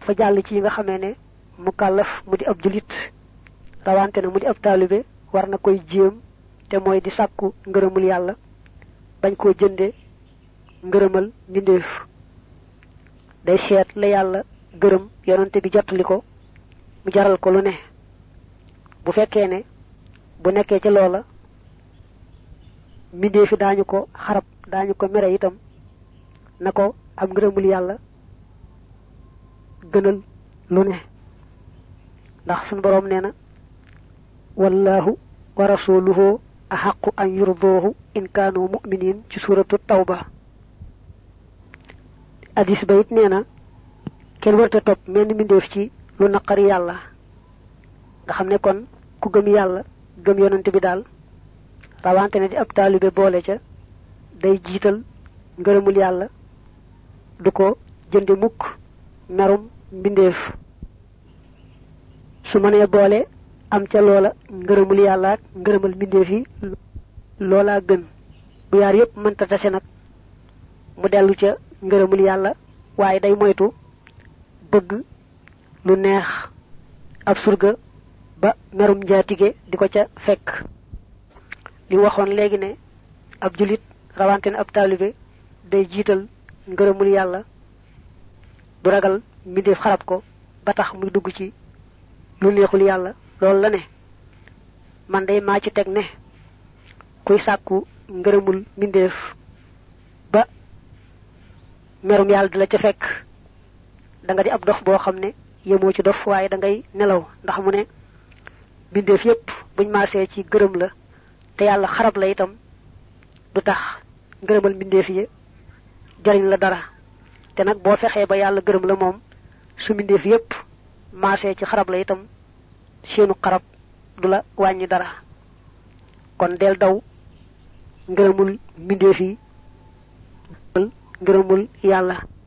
fa jall ci nga xamé né mukallaf mudi ab julit rawante na mudi ab talibé war na koy jëm té moy di sakku ngeureumul yalla bañ ko jëndé ngeureumul mindeef day seet la yalla geureum yonenté bi jottaliko mu jaral ko lu né bu fekké né bu nekké ci loola mindeefi dañu ko xarab dañu ko méré itam nako am ngeureumul yalla gënal lu né ndax sun borom néna wallahu wa rasuluhu ahaqqu an yurduhu in kanu mu'minin ci suratu tawba hadis bayit néna ken warta top menn mindeef ci lu naqari yalla nga xamné kon ku gëm yalla gëm yonent bi dal rawante ne di ab talibé bolé ca day jital ngeureumul yalla duko jënde mukk merum mbindeef su mané bolé am ca loola ngeureumul yalla ak ngeureumul mbindeef yi loola gën bu yaar yépp mën ta tassé nak mu delu ca ngeureumul yalla waye day moytu bëgg lu neex ab surga ba merum njaatige diko ca fekk li waxon légui né ab julit rawante ne ab talibé day jital ngeureumul yalla du ragal mbindeef xarab ko ba tax muy dugg ci lu neexul yalla lool la né man day ma ci tek né kuy sakku ngeureumul mbindeef ba merum yalla dila ca fekk da nga di ab dox bo xamné yemo ci dof waye da ngay nelaw ndax mu né mbindeef yépp buñ maasé ci geureum la té yalla xarab la itam du tax ngeureumul mbindeef yi jariñ la dara té nak bo fexé ba yalla geureum la mom su mbindeef yépp maasé ci xarab la itam seenu xarab dula wañi dara kon del daw ngeureumul mbindeef yi ngeureumul yalla